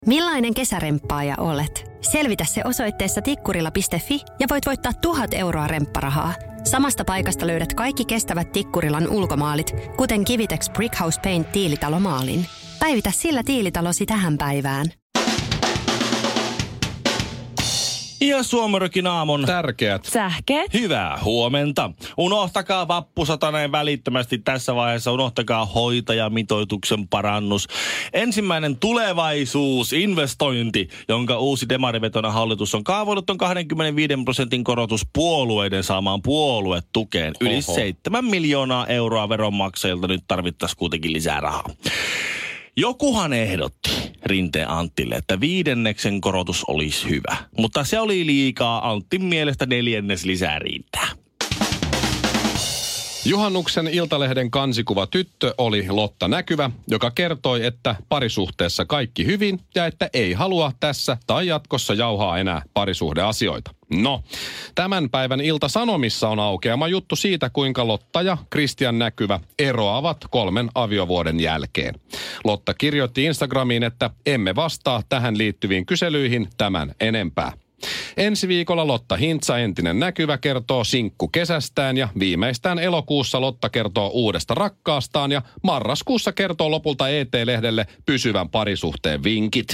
Millainen kesäremppaaja olet? Selvitä se osoitteessa tikkurila.fi ja voit voittaa 1,000 euroa rempparahaa. Samasta paikasta löydät kaikki kestävät Tikkurilan ulkomaalit, kuten Kivitex Brickhouse Paint tiilitalomaalin. Päivitä sillä tiilitalosi tähän päivään. Ja Suomirokin aamun tärkeät sähkeet. Hyvää huomenta. Unohtakaa vappusatanen välittömästi tässä vaiheessa. Unohtakaa hoitajamitoituksen parannus. Ensimmäinen tulevaisuusinvestointi, jonka uusi demarivetoinen hallitus on kaavoillut, on 25% korotus puolueiden saamaan puoluetukeen. Yli 7 miljoonaa euroa veronmaksajilta nyt tarvittaisiin kuitenkin lisää rahaa. Jokuhan ehdotti Rinteen Anttille, että 5. korotus olisi hyvä. Mutta se oli liikaa. Anttin mielestä 4. lisää riittää. Juhannuksen Iltalehden kansikuva tyttö oli Lotta Näkyvä, joka kertoi, että parisuhteessa kaikki hyvin ja että ei halua tässä tai jatkossa jauhaa enää parisuhdeasioita. No, tämän päivän Ilta-Sanomissa on aukeama juttu siitä, kuinka Lotta ja Kristian Näkyvä eroavat 3 aviovuoden jälkeen. Lotta kirjoitti Instagramiin, että emme vastaa tähän liittyviin kyselyihin tämän enempää. Ensi viikolla Lotta Hintsa, entinen Näkyvä, kertoo sinkkukesästään ja viimeistään elokuussa Lotta kertoo uudesta rakkaastaan ja marraskuussa kertoo lopulta ET-lehdelle pysyvän parisuhteen vinkit.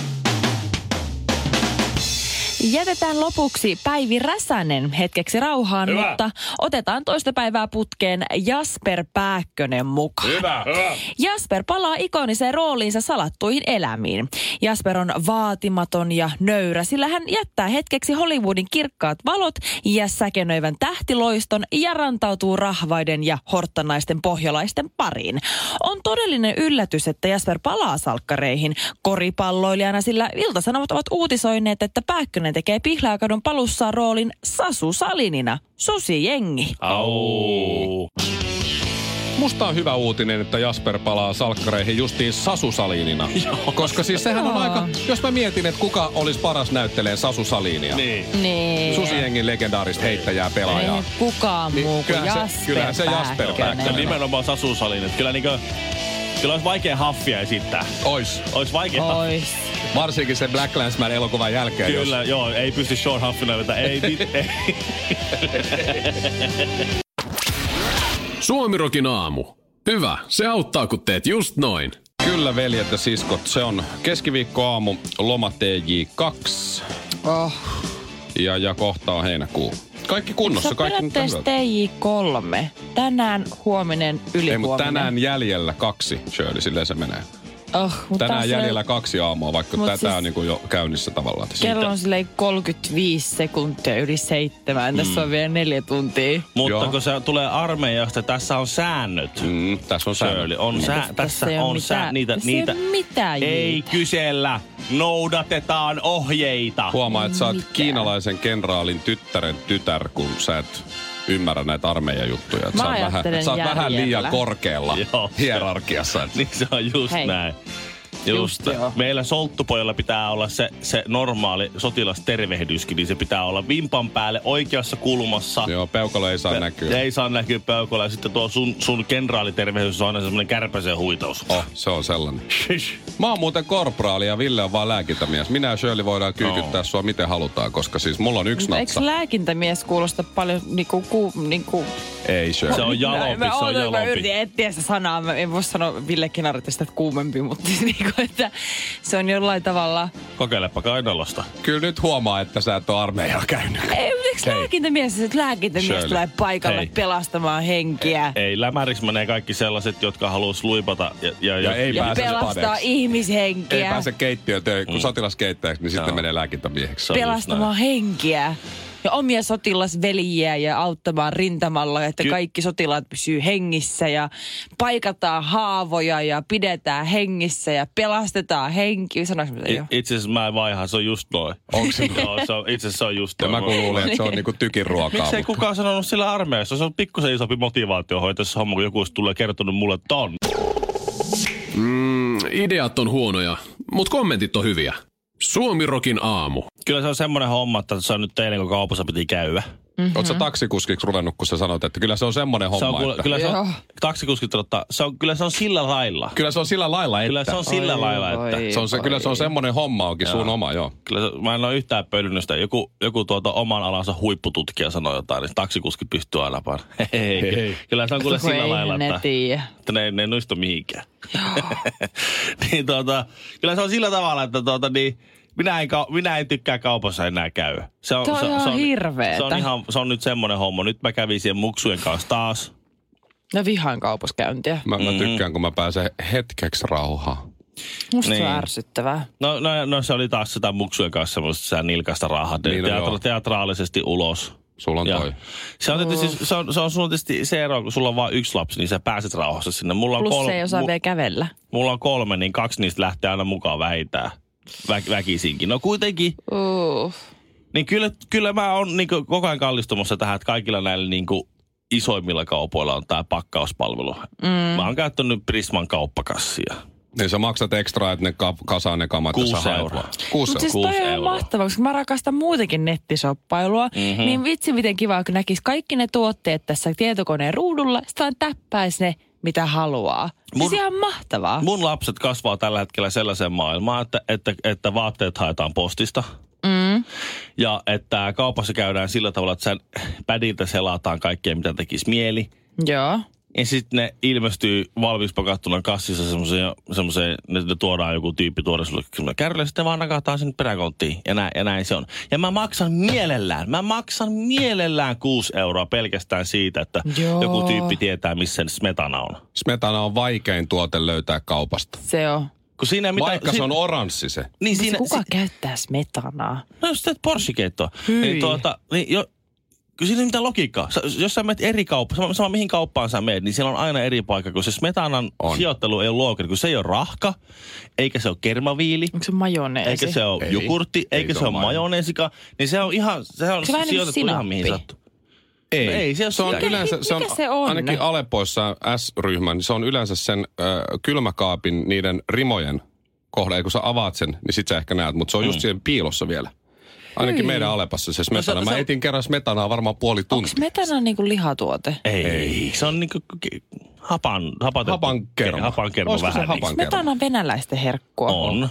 Jätetään lopuksi Päivi Räsänen hetkeksi rauhaan, hyvä. Mutta otetaan toista päivää putkeen Jasper Pääkkönen mukaan. Hyvä. Jasper palaa ikoniseen rooliinsa salattuihin elämiin. Jasper on vaatimaton ja nöyrä, sillä hän jättää hetkeksi Hollywoodin kirkkaat valot ja säkenöivän tähtiloiston ja rantautuu rahvaiden ja horttanaisten pohjalaisten pariin. On todellinen yllätys, että Jasper palaa salkkareihin koripalloilijana, sillä Ilta-Sanomat ovat uutisoineet, että Pääkkönen tekee Pihlajakadun palussaan roolin Sasu Salinina, Susijengi. Au. Musta on hyvä uutinen, että Jasper palaa salkkareihin justiin Sasu Salinina. Koska siis sehän on aika, jos mä mietin, että kuka olisi paras näyttelee Sasu Salinia. Niin. Susijengin legendaarista heittäjää pelaajaa. Ei kukaan muu kuin kyllähän se Jasper Pääkkönen. Nimenomaan Sasu Salinen. Kyllä olisi vaikea haffia esittää. Ois vaikea. Varsinkin se Black Landsman elokuvan jälkeen. Kyllä, joo, ei pysty Sean Huffina vetä. Ei. Suomirokin aamu. Hyvä, se auttaa kun teet just noin. Kyllä, veljet ja siskot, se on keskiviikkoaamu, loma TJ2. Ja kohta on heinäkuu. Kaikki kunnossa. Se on periaatteessa TJ3. Tänään, huominen, ylihuominen. Ei, mutta tänään jäljellä 2, Shirley, silleen se menee. Tänään jäljellä 2 aamua, vaikka tätä siis on niin kuin jo käynnissä tavallaan. Kello on silleen 35 sekuntia yli 7. Tässä on vielä 4 tuntia. Mutta kun se tulee armeijasta, tässä on säännöt. Tässä on säännöt. Tässä on säännöt. Niitä ei kysellä. Noudatetaan ohjeita. Huomaa, että sä oot kiinalaisen kenraalin tyttären tytär, kun sä et ymmärrä näitä armeijajuttuja. Sä oot vähän liian korkealla hierarkiassa. Niin se on just näin. Just meillä solttupojalla pitää olla se normaali sotilastervehdyskin, niin se pitää olla vimpan päälle oikeassa kulmassa. Joo, peukalo ei saa näkyä. Ei saa näkyä peukalo. Ja sitten tuo sun kenraalitervehdys on aina semmoinen kärpäsen huitaus. Se on sellainen. Mä oon muuten korporaali ja Ville on vaan lääkintämies. Minä ja Shirley voidaan kyykyttää sua miten halutaan, koska siis mulla on yksi natsa. Eikö lääkintämies kuulosta paljon niinku... Ei Shirley. Se on jalopi, Mä yritin etsiä sitä sanaa. Mä en voi sanoa Ville Kinaritista, että kuumempi, mutta niinku, että se on jollain tavalla... Kokeilepa kainalosta. Kyllä nyt huomaa, että sä et ole armeijaa käynyt. Eikö lääkintämies tulee paikalle pelastamaan henkiä? Ei, lämäriksi menee kaikki sellaiset, jotka haluaisi luipata ja ei pääse pelastaa ihmishenkiä. Ei pääse keittiötöihin, kun sotilaskeittäjäksi, niin sitten menee lääkintämieheksi. Pelastamaan henkiä. Ja omia sotilasveljiä ja auttamaan rintamalla, että kaikki sotilaat pysyy hengissä ja paikataan haavoja ja pidetään hengissä ja pelastetaan henki. Sanoinko mitä jo? Itse asiassa mä en vaihaa, se on just noin. Onko se? Joo, itse asiassa se on just noin. Ja mä kuulin, että se on niinku tykin ruokaa. Miksei kukaan sanonut sillä armeijassa? Se on pikkusen isompi motivaatio hoitaa homma, kun joku tulee kertonut mulle, että on. Ideat on huonoja, mutta kommentit on hyviä. Suomirokin aamu. Kyllä se on semmoinen homma, että se on nyt teille, kun kaupassa piti käydä. Oletko sä taksikuskiksi ruvennut, kun sä sanoit, että kyllä se on semmoinen homma, että... Kyllä se on, taksikuskit kyllä se on sillä lailla. Kyllä se on sillä lailla, että... Kyllä se on sillä lailla, että... Kyllä se on semmoinen homma onkin, sun oma, joo. Kyllä mä en ole yhtään pölynyt sitä. Joku oman alansa huippututkija sanoi jotain, niin taksikuski pystyy aina vaan. Hei. Kyllä se on kyllä sillä lailla, että ne ei nuistu mihinkään. Niin kyllä se on sillä tavalla, että minä en tykkää kaupassa enää käydä. Se on hirveetä. Se on nyt semmoinen homma. Nyt mä kävin siihen muksujen kanssa taas. No vihaan kaupaskäyntiä. Mä tykkään, kun mä pääsen hetkeksi rauhaan. Musta se on ärsyttävää. No se oli taas sitä muksujen kanssa semmoista nilkasta raahaa. Teatraalisesti ulos. Sulla on toi. Se on sulla tietysti se ero, kun sulla on vain yksi lapsi, niin sä pääset rauhassa sinne. Plus se ei osaa vielä kävellä. Mulla on 3, niin 2 niistä lähtee aina mukaan vähintään. Väkisinkin. No kuitenkin. Niin kyllä mä oon niin koko ajan kallistumassa tähän, että kaikilla näillä niin isoimmilla kaupoilla on tää pakkauspalvelu. Mä oon käyttänyt Prisman kauppakassia. Niin sä maksat ekstra, että ne kasaa ne kamat. 6 euroa. 6 Mutta siis toi on mahtavaa, koska mä rakastan muutenkin nettisoppailua. Niin vitsi miten kiva, kun näkisi kaikki ne tuotteet tässä tietokoneen ruudulla. Sitten vaan täppäisi ne, mitä haluaa. Siis ihan mahtavaa. Mun lapset kasvaa tällä hetkellä sellaiseen maailmaan, että vaatteet haetaan postista. Ja että kaupassa käydään sillä tavalla, että sen pädiltä selataan kaikkea, mitä tekisi mieli. Joo. Ja sitten ne ilmestyy valmiiksi pakattuna kassissa semmoiseen, ne tuodaan joku tyyppi tuoda sulle kärrylle, sitten vaan nakataan sen peräkonttiin. Ja näin se on. Ja mä maksan mielellään 6 euroa pelkästään siitä, että joku tyyppi tietää, missä smetana on. Smetana on vaikein tuote löytää kaupasta. Se on. Vaikka se on oranssi se. Niin kuka käyttää smetanaa? No jos teet porssikeittoa. Kyllä siinä ei mitään logiikkaa. Jos sä menet eri kauppaan, sama mihin kauppaan sä menet, niin siellä on aina eri paikka, kun se smetanan sijoittelu ei ole looginen, kun se ei ole rahka, eikä se ole kermaviili. Onko se majoneesi? Eikä se ole jogurtti, eikä se ole majoneesikaan. Niin se on sijoitettu ihan mihin sattuu. Ei, se on yleensä, se on? Ainakin Aleppoissa S-ryhmä, niin se on yleensä sen kylmäkaapin niiden rimojen kohdalla. Kun sä avaat sen, niin sit sä ehkä näet, mutta se on just siihen piilossa vielä. Ainakin meidän Alepassa se smetana. Mä etin kerran smetanaa varmaan puoli tuntia. Onko smetana niinku lihatuote? Ei. Se on niinku hapankerma vähän. Smetana on venäläisten herkkua. On.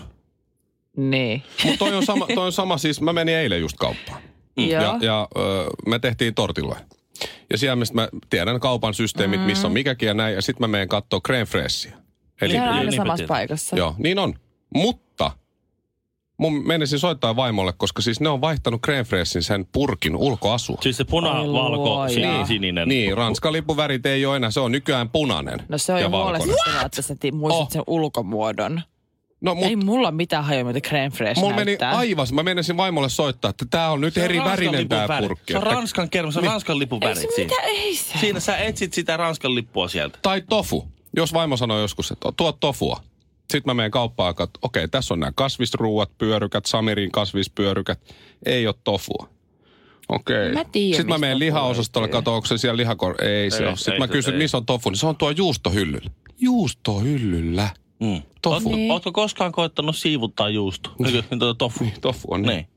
Niin. Mutta toi on sama siis, mä menin eilen just kauppaan. Ja me tehtiin tortilloja. Ja siellä mä tiedän kaupan systeemit, missä on mikäkin ja näin. Ja sit mä menen kattoo crème fraîchea. Eli on aina samassa paikassa. Joo, niin on. Mutta mun menisin soittaa vaimolle, koska siis ne on vaihtanut crème fraîchen sen purkin ulkoasua. Siis se valko, sininen. Niin, Ranskan lippuvärit ei ole enää, se on nykyään punainen. No se on jo huolestuttavaa, että sä muistat sen ulkomuodon. No, ei mulla mitään hajua, mitä crème fraîche mulla näyttää. Meni aivan, mä menisin vaimolle soittaa, että tää on nyt eri värinen tää purkki. Se on Ranskan kerma, se on Ranskan lipun värit siinä. Ei se. Siinä sä etsit sitä Ranskan lippua sieltä. Tai tofu. Jos vaimo sanoo joskus, että tuo tofua. Sitten mä menen kauppaan, että okei, tässä on nämä kasvisruuat, pyörykät, Samirin kasvispyörykät. Ei ole tofua. Okei. Sitten mä menen lihaosastolle, katso, onko se siellä Ei se ole. Sitten mä kysyn, missä on tofu, niin se on tuo juustohyllyllä. Juustohyllyllä. Tofu. Ootko koskaan koettanut siivuttaa juusto? Tofu. Niin, tofu on niin.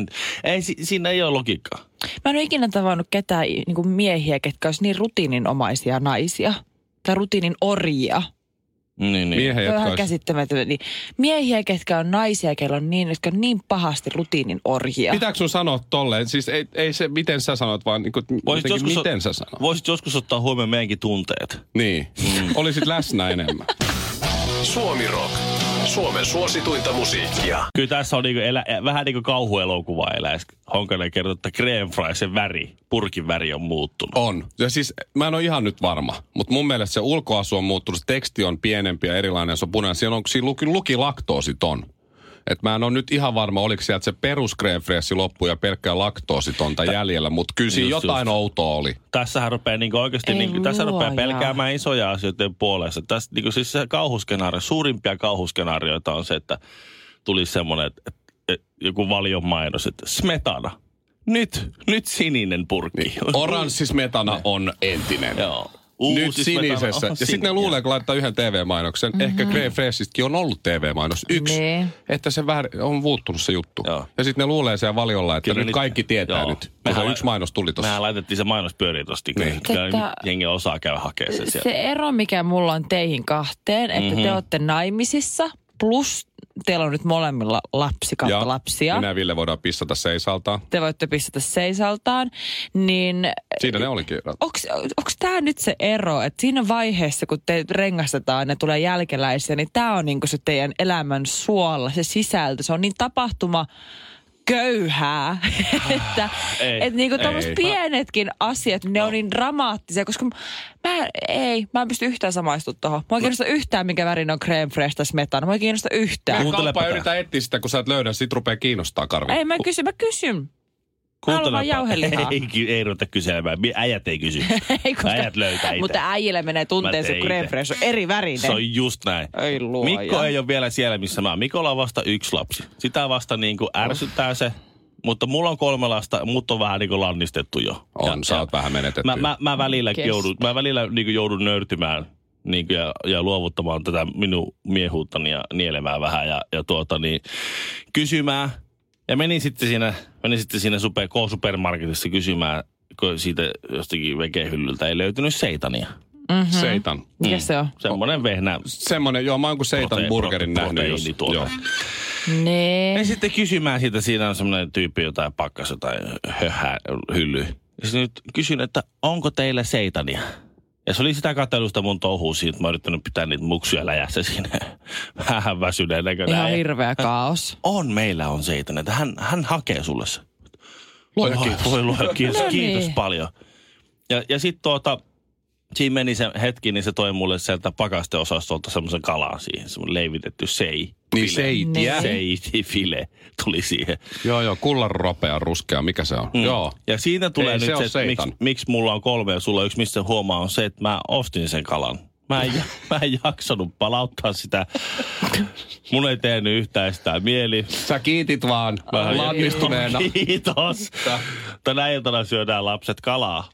Siinä ei ole logiikkaa. Mä en ole ikinä tavannut ketään niin miehiä, ketkä olisi niin rutiininomaisia naisia. Tai rutiinin orjia. Niin. Miehiä, on ihan käsittämätöntä. Niin miehiä, ketkä on naisia, jotka on niin pahasti rutiinin orjia. Pitääkö sun sanoa tolleen? Siis ei se, miten sä sanot, vaan niin kuin, miten sä sanot. Voisit joskus ottaa huomioon meidänkin tunteet. Niin. Olisit läsnä enemmän. Suomi Rock. Suomen suosituinta musiikkia. Kyllä tässä on vähän niin kuin kauhuelokuva eläis. Honkanen kertoo, että crème fraîchen väri, purkin väri on muuttunut. On. Ja siis mä en ole ihan nyt varma, mutta mun mielestä se ulkoasu on muuttunut. Se teksti on pienempi ja erilainen, se on punainen. Siinä luki laktoositon. Että mä en ole nyt ihan varma, oliko sieltä se perus crème fraîche loppu ja pelkkää laktoositonta jäljellä, mutta kyllä siinä jotain outoa oli. Tässähän rupeaa oikeasti, tässä rupeaa pelkäämään isoja asioiden puolesta. Tässä siis se kauhuskenaario, suurimpia kauhuskenaarioita on se, että tulisi semmoinen, että joku Valion mainos, että smetana. Nyt sininen purkki. Niin. Oranssi smetana on entinen. Joo. Nyt sinisessä. Ja sitten ne luulee, kun laittaa yhden TV-mainoksen. Ehkä Crème Freshistkin on ollut TV-mainos. Yksi. Nee. Että se vähän on muuttunut se juttu. Joo. Ja sitten ne luulee siellä valiolla, että kyllä nyt kaikki tietää nyt. Kun yksi mainos tuli tossa. Mehän laitettiin se mainos pyöriin tosta. Niin. Kyllä jengi osaa käydä hakemaan sen sieltä. Se ero, mikä mulla on teihin kahteen, että te olette naimisissa, plus teillä on nyt molemmilla lapsia. Minä ja Ville voidaan pissata seisaltaan. Te voitte pistää seisaltaan, niin Siinä ne olikin. onko tämä nyt se ero, että siinä vaiheessa, kun te rengastetaan ja tulee jälkeläisiä, niin tämä on niinku se teidän elämän suola, se sisältö. Se on niin tapahtuma köyhää, että niinku tommoset pienetkin asiat, ne on niin dramaattisia, koska mä en pysty yhtään samaistumaan tohon. Mä en kiinnosta yhtään, mikä värin on crème fresh tai smetana. Mä en kiinnosta yhtään. Kauppa yritää etsiä sitä, kun sä et löydä, sit rupeaa kiinnostaa karvi. Ei, mä kysyn. Haluan vaan jauhelihaa. Ei ruveta kyselemään. Äijät ei kysy. Äijät löytää itse. Mutta äijille menee tunteeseen, kun crème fresh on eri värinen. Se on just näin. Ei luoja. Mikko ei ole vielä siellä, missä mä oon. Mikolla on vasta 1 lapsi. Sitä vasta niinku ärsyttää se. Mutta mulla on 3 lasta, mut on vähän niinku lannistettu jo. Sä oot vähän menetetty. Mä välillä niinku joudun nöyrtymään niinku ja luovuttamaan tätä minun miehuuttani ja nielemään vähän ja kysymään. Ja menin sitten siinä K-supermarketissa kysymään, kun siitä jostakin vegehyllyltä ei löytynyt seitania. Mm-hmm. Seitan. Mikä se on? Semmoinen vehnä. Semmoinen, joo, mä oon kuin seitan burgerin nähnyt. Joo. Nee. Ja sitten kysymään siitä, siinä on semmoinen tyyppi jotain pakkas, jotain hyllyä. Ja sitten nyt kysyn, että onko teillä seitania? Ja se oli sitä katselusta mun touhua siitä, että mä oon yrittänyt pitää niitä muksuja läjässä siinä vähän väsyneen näköinen. Ihan hirveä kaos. Meillä on seitania, että hän hakee sulle se. Luoja kiitos. Kiitos paljon. Ja sitten siinä meni se hetki, niin se toi mulle sieltä pakasteosastolta semmoisen kalan siihen, semmoinen leivitetty sei. Niin seitiä. Seitifile tuli siihen. Joo, kullanropea ruskea, mikä se on? Joo. Ja siitä tulee ei, nyt se että miksi mulla on 3 ja sulla on 1, missä huomaa on se, että mä ostin sen kalan. Mä en jaksanut palauttaa sitä. Mun ei tehnyt yhtään sitä mieli. Sä kiitit vaan lannistuneena. Kiitos. Tänä iltana syödään lapset kalaa.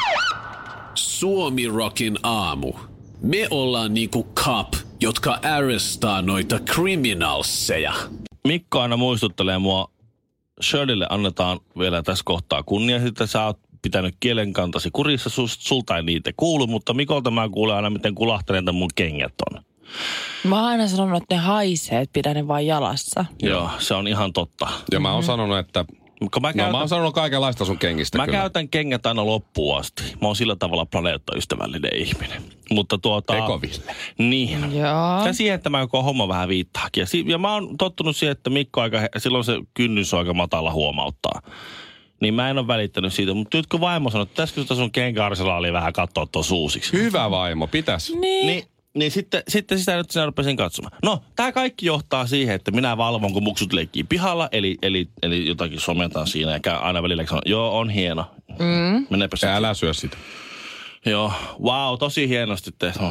Suomi Rockin aamu. Me ollaan niinku cop, jotka arrestaa noita criminalseja. Mikko aina muistuttelee mua. Shirleylle annetaan vielä tässä kohtaa kunnia. Sitten sä oot pitänyt kielenkantasi kurissa. Sulta ei niitä kuulu, mutta Mikolta mä kuulen aina, miten kulahteneita mun kengät on. Mä oon aina sanonut, että ne haisee, että pidä ne vaan jalassa. Joo, se on ihan totta. Ja mä oon sanonut, että mä oon sanonut kaikenlaista sun kengistä Mä kyllä. käytän kengät aina loppuun asti. Mä oon sillä tavalla planeettaystävällinen ihminen. Mutta Ekoville. Niin. Joo. Ja siihen, että mä koko homma vähän viittaakin. Ja mä oon tottunut siihen, että Mikko silloin se kynnys on aika matala huomauttaa. Niin mä en ole välittänyt siitä. Mutta nyt kun vaimo sanoi, että pitäisikö sun kenkäarsenaalia vähän katsoa tuossa uusiksi. Hyvä vaimo, pitäis. Niin sitten sitä nyt sinä rupesin katsomaan. No, tää kaikki johtaa siihen, että minä valvon, kun muksut leikkii pihalla, eli jotakin sometaan siinä, ja käy aina välillä sanon, joo, on hieno. Menepä sitten. Älä syö sitä. Joo, tosi hienosti tehty.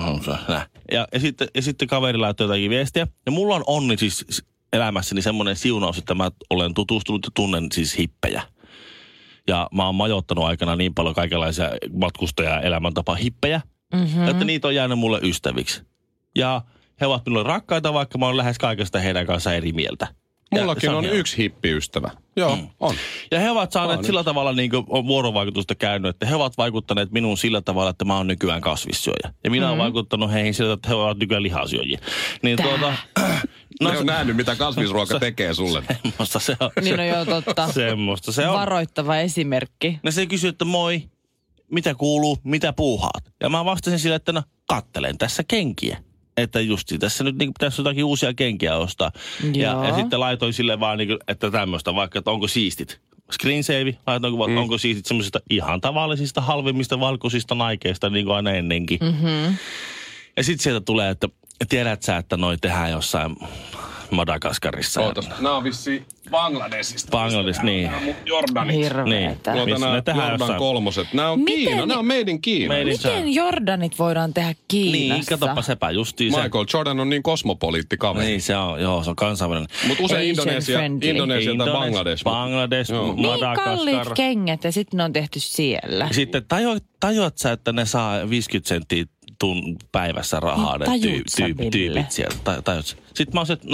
Ja sitten kaveri laittoi jotakin viestiä. Ja mulla on onni siis elämässäni semmoinen siunaus, että mä olen tutustunut ja tunnen siis hippejä. Ja mä oon majoittanut aikana niin paljon kaikenlaisia matkustaja- elämäntapa hippejä, että niitä on jäänyt mulle ystäviksi. Ja he ovat minulle rakkaita, vaikka mä oon lähes kaikesta heidän kanssa eri mieltä. Mullakin on yksi hippiystävä. Joo, on. Ja he ovat saaneet sillä tavalla niin kuin on vuorovaikutusta käynyt, että he ovat vaikuttaneet minuun sillä tavalla, että mä oon nykyään kasvissyöjä. Ja minä oon vaikuttanut heihin sillä, että he ovat nykyään lihasyöjiä. Niin No, ne on nähnyt, mitä kasvisruoka tekee sulle. Semmosta se on. Niin on joo totta. Semmosta se on. Varoittava esimerkki. No se kysyy, että moi, mitä kuuluu, mitä puuhaat? Ja mä vastasin sille, että no kattelen tässä kenkiä. Että justi tässä nyt niin pitäisi jotakin uusia kenkiä ostaa. Ja sitten laitoin sille vaan niin kuin, että tämmöistä, vaikka että onko siistit. Screensavi, laitoin onko siistit semmoisista ihan tavallisista, halvimmista, valkoisista naikeista, niin kuin aina ennenkin. Ja sitten sieltä tulee, että tiedät sä, että noi tehdään jossain Madagaskarissa. Ootas, nää on vissiin Bangladesista. Bangladesh, niin. Jordanit. Hirveetä. Niin. Tuota nää Jordan kolmoset. Nää on Kiina, nää on made in Kiina. Miten Jordanit voidaan tehdä Kiinassa? Niin, katsopa sepä justiin se. Michael Jordan on niin kosmopoliitti kaveri. Niin, se on kansainvälinen. Mutta usein Asian Indonesia tai Bangladesh. Bangladesh, Niin Madagaskar. kalliit kengät ja sitten ne on tehty siellä. Sitten tajuat sä, että ne saa 50 senttiä päivässä rahaa, ne tyypit sieltä. Tajut sä? Sitten mä oon se, että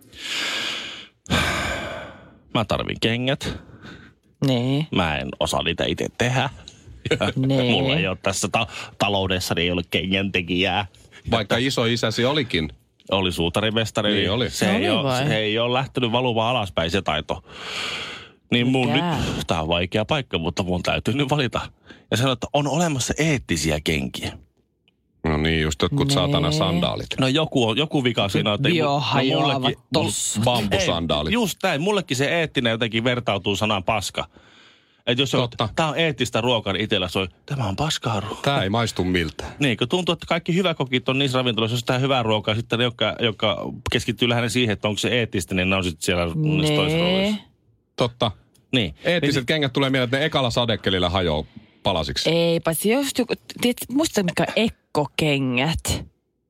mä tarvin kengät. Niin. Mä en osaa niitä itse tehdä. Niin. Mulla ei ole tässä taloudessa, niin ei ole kengäntekijää. Vaikka isoisäsi olikin. Oli suutarimestari. Niin oli. Se ei ole lähtenyt valumaan alaspäin se taito. Niin tää on vaikea paikka, mutta mun täytyy nyt valita. Ja sanoa, että on olemassa eettisiä kenkiä. No niin, just jotkut saatana sandaalit. No joku vika siinä on. Biohajoavat tossa. Bambusandaalit. Just näin. Mullekin se eettinen jotenkin vertautuu sanaan paska. Että jos tää on eettistä ruokaa, niin itsellä soi, tämä on paskaa ruokaa. Tää ei maistu miltään. Niin, kun tuntuu, että kaikki hyväkokit on niissä ravintoloissa, jos tää hyvää ruokaa, sitten ne, jotka keskittyy lähinnä siihen, että onko se eettistä, niin ne on sitten siellä toisessa roolissa. Totta. Niin. Eettiset kengät tulee mieleen, että ne ekalla sadekelillä hajoaa palasiksi. Ei, paitsi jos joku, muista mikä on ekkokengät.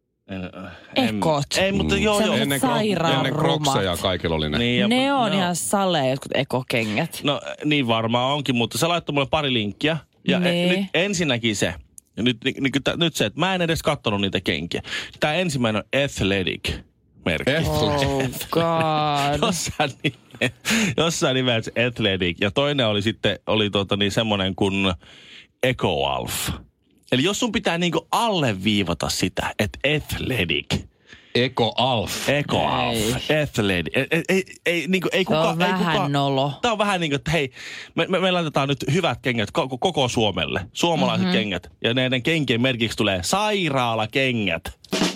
Ekot. Ei, mutta joo. Ennen krokseja kaikilla oli ne. Niin, ne on ihan saleja, jotkut ekokengät. No niin varmaan onkin, mutta se laittoi mulle pari linkkiä. Ja nyt ensinnäkin se. Nyt se, että mä en edes katsonut niitä kenkiä. Tämä ensimmäinen on Athletic-merkki. Oh god. Jossain nimessä Athletic. Ja toinen oli sitten semmoinen kuin EcoAlf. Eli jos sun pitää niinku alleviivata sitä, että Athletic. EcoAlf. Athletic. Ei kukaan. Se on vähän nolo. Tää on vähän niin kuin, että hei, me laitetaan nyt hyvät kengät koko Suomelle. Suomalaiset kengät. Ja näiden kenkien merkiksi tulee sairaalakengät.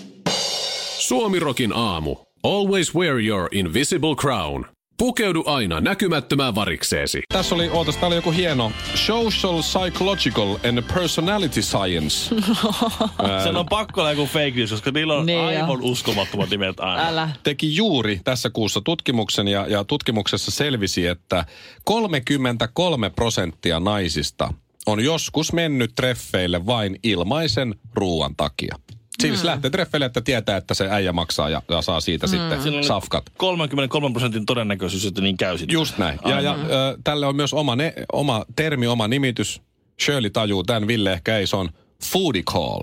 Suomirokin aamu. Always wear your invisible crown. Pukeudu aina näkymättömään varikseesi. Tässä oli joku hieno Social, Psychological and Personality Science. Sen on pakko olla joku fake news, koska niillä on aivan uskomattomat nimet aina. Älä. Teki juuri tässä kuussa tutkimuksen ja tutkimuksessa selvisi, että 33% naisista on joskus mennyt treffeille vain ilmaisen ruuan takia. Siis lähtee treffeille, että tietää, että se äijä maksaa ja saa siitä sitten safkat. 33% todennäköisyys, että niin käy sitten. Just näin. Ja tälle on myös oma termi, oma nimitys. Shirley tajuu tämän, Ville ehkä ei, se on foodie call.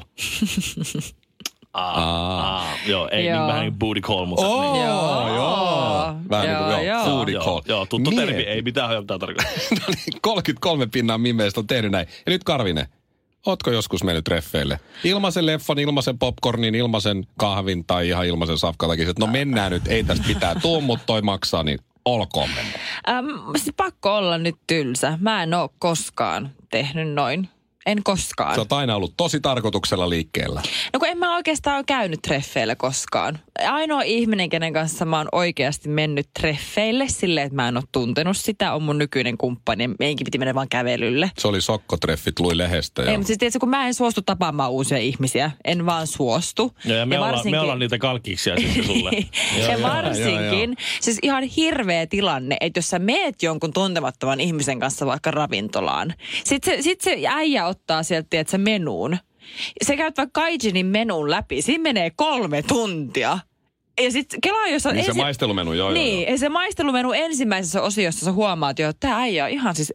Joo, ei niin vähän niin booty call, mutta niin. Joo. Vähän niin kuin foodie call. Joo, tuttu termi, ei mitään hajottaa tarkoittaa. No niin, 33% mimeistä on tehnyt näin. Ja nyt Karvinen. Ootko joskus mennyt treffeille? Ilmaisen leffan, ilmaisen popcornin, ilmaisen kahvin tai ihan ilmaisen safkatakin. No mennään nyt, ei tästä pitää tuu, mutta toi maksaa, niin olkoon mennä. Pakko olla nyt tylsä. Mä en oo koskaan tehnyt noin. En koskaan. Sä oot aina ollut tosi tarkoituksella liikkeellä. No kun en mä oikeastaan ole käynyt treffeillä koskaan. Ainoa ihminen, kenen kanssa mä oon oikeasti mennyt treffeille silleen, että mä en ole tuntenut sitä, on mun nykyinen kumppani. Meinkin piti mennä vaan kävelylle. Se oli sokkotreffit, luin lehdestä. Ei, mutta siis tiedätkö, kun mä en suostu tapaamaan uusia ihmisiä. En vaan suostu. Ja me ollaan niitä kalkkiksia sitten sulle. Ja varsinkin, siis ihan hirveä tilanne, että jos sä meet jonkun tuntemattoman ihmisen kanssa vaikka ravintolaan. Sit se äijä ottaa sieltä, tiedätkö, menuun. Se käyt vaikka Kaijinin menun läpi. Siinä menee 3 tuntia. Ja sitten kelaa, jos on... Niin se maistelumenu, joo. Ja se maistelumenu ensimmäisessä osiossa sä huomaat jo, että tää äijä on ihan siis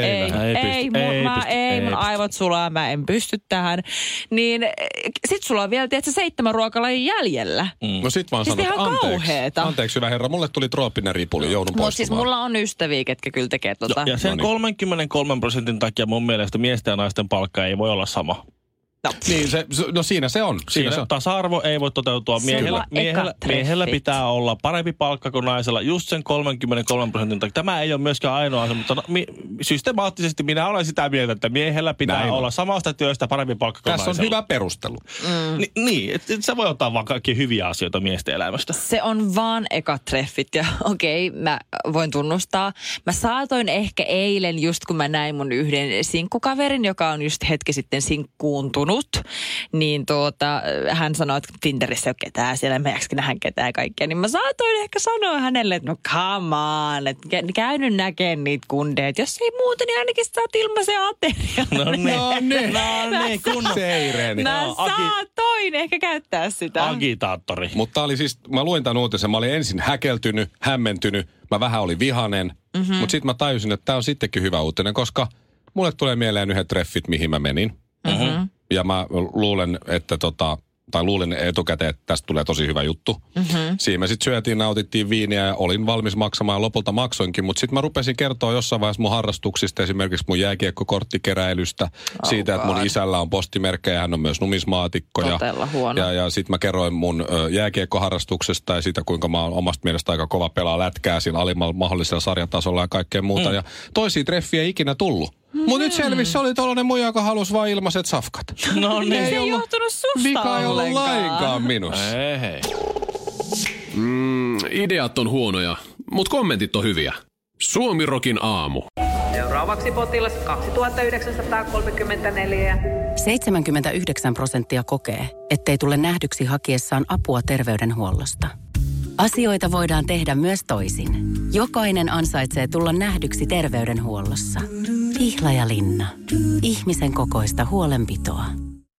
mun aivot sulaa, mä en pysty tähän. Niin sit sulla on vielä, tiedätkö, 7 ruokalajin jäljellä. No sit vaan siis sanot, anteeksi hyvä herra, mulle tuli trooppinen ripuli, joudun poistumaan. Mutta siis mulla on ystäviä, ketkä kyllä tekee tota. Ja sen 33% takia mun mielestä miesten ja naisten palkka ei voi olla sama. No. Niin, siinä se on. Siinä tasa-arvo ei voi toteutua. Miehellä pitää olla parempi palkka kuin naisella. Just sen 33%. Tämä ei ole myöskään ainoa asia, mutta systemaattisesti minä olen sitä mieltä, että miehellä pitää olla samasta työstä parempi palkka kuin Tässä on hyvä perustelu. Niin, että sä voi ottaa vaan kaikki hyviä asioita miesten elämästä. Se on vaan ekat treffit ja okei, mä voin tunnustaa. Mä saatoin ehkä eilen just kun mä näin mun yhden sinkkukaverin, joka on just hetki sitten sinkkuuntunut, niin hän sanoi, että Tinderissä ei ole ketään siellä, mä jaksakin nähdä ketään kaikkea, niin mä saatoin ehkä sanoa hänelle, että no come on, että käy nyt näkemään niitä kundeja, jos ei muuta, niin ainakin saat ilmaisen aterian. No niin, kunnon Seireni. Mä saatoin ehkä käyttää sitä. Agitaattori. Mutta oli siis, mä luin tämän uutisen, mä olin ensin häkeltynyt, hämmentynyt, mä vähän olin vihanen, mutta sitten mä tajusin, että tämä on sittenkin hyvä uutinen, koska mulle tulee mieleen yhdet treffit, mihin mä menin. Ja mä luulen, että luulin etukäteen, että tästä tulee tosi hyvä juttu. Siinä me sitten syötiin, nautittiin viiniä ja olin valmis maksamaan ja lopulta maksoinkin. Mutta sitten mä rupesin kertoa jossain vaiheessa mun harrastuksista, esimerkiksi mun jääkiekkokorttikeräilystä, siitä, että mun isällä on postimerkkejä, hän on myös numismaatikko. Ja sitten mä kerroin mun jääkiekkoharrastuksesta ja siitä, kuinka mä oon omasta mielestä aika kova pelaa lätkää siinä alimmalla mahdollisella sarjatasolla ja kaikkea muuta. Ja toisia treffiä ei ikinä tullut. Mutta nyt selvissä oli tollainen muija, joka halusi vain ilmaiset safkat. No niin. Se ei johtunut susta vika ei ollut lainkaan minussa. Hei. Ideat on huonoja, mutta kommentit on hyviä. Suomi-rokin aamu. Seuraavaksi potilas 2934. 79% kokee, ettei tule nähdyksi hakiessaan apua terveydenhuollosta. Asioita voidaan tehdä myös toisin. Jokainen ansaitsee tulla nähdyksi terveydenhuollossa. Pihlajalinna. Ihmisen kokoista huolenpitoa.